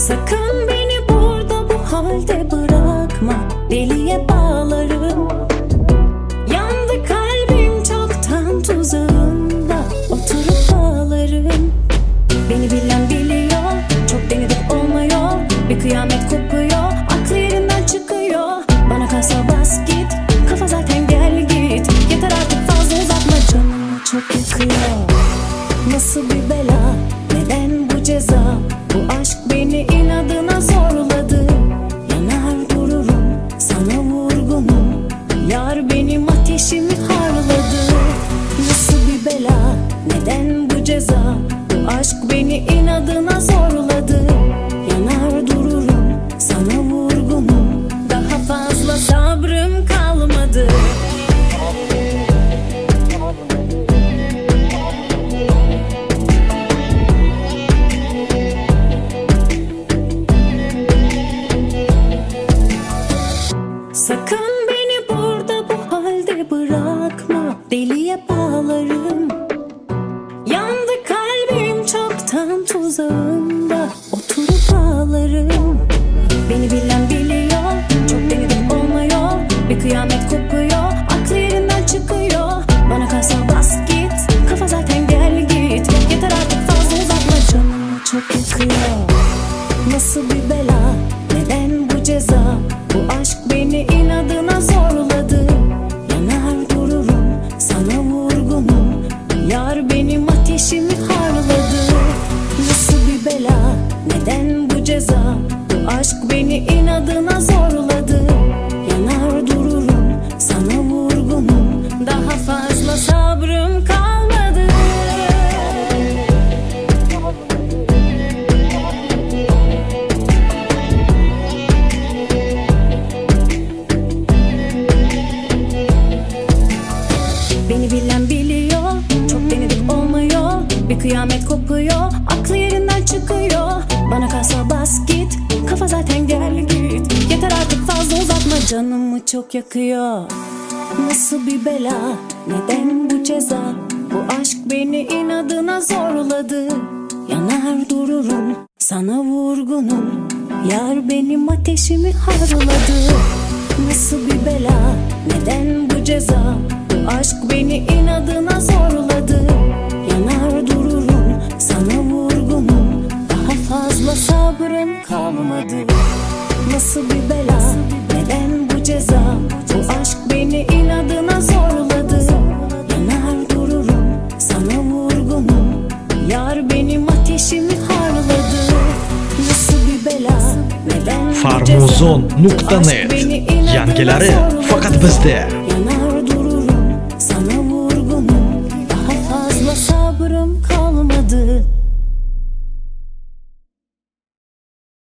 Sakın beni burada bu halde bırakma, deliye bağlarım. Yandı kalbim çoktan tuzağında, oturup ağlarım. Beni bilen biliyor, çok denedik olmuyor. Bir kıyamet kopuyor, aklı yerinden çıkıyor. Bana kalsa bas git, kafa zaten gel git. Yeter artık fazla uzatma, canımı çok yakıyor. Nasıl bir bela, neden bu ceza? Bu aşk beni inadına zorladı. Yanar dururum, sana vurgunum. Yar benim ateşimi harladı. Nasıl bir bela, neden bu ceza? Bu aşk beni inadına zorladı. Yanar dururum, sana vurgunum. Daha fazla sabrım kalmadı. Sakın beni burada bu halde bırakma, deliye bağlarım. Yandı kalbim çoktan tuzağında, oturup ağlarım. Beni bilen biliyor, çok denedik olmuyor. Bir kıyamet kopuyor, aklı yerinden çıkıyor. Bana kalsa bas git, kafa zaten gel git. Yeter artık fazla uzatma, canımı çok yakıyor. Nasıl bir bela, neden bu ceza? Bu aşk beni inadına zorladı. Yanar dururum, sana vurgunum. Yar benim ateşimi harladı. Nasıl bir bela, neden bu ceza? Bu aşk beni inadına zorladı. Yanar dururum, sana vurgunum. Daha fazla sabrım kalmadı. Beni bilen biliyor, çok denedik olmuyor. Bir kıyamet kopuyor, aklı yerinden çıkıyor. Bana kalsa bas git, kafa zaten gel git. Yeter artık fazla uzatma, canımı çok yakıyor. Nasıl bir bela, neden bu ceza? Bu aşk beni inadına zorladı. Yanar dururum, sana vurgunum. Yar benim ateşimi harladı. Nasıl bir bela, neden bu ceza? Bu aşk beni inadına zorladı. Yanar dururum, sana vurgunum. Daha fazla sabrım kalmadı. Nasıl bir bela, neden bu ceza? Bu aşk beni inadına zorladı. Yanar dururum, sana vurgunum. Yar benim ateşimi harladı. Nasıl bir bela, neden bu ceza? Farmuzon.net Yangilari faqat bizda.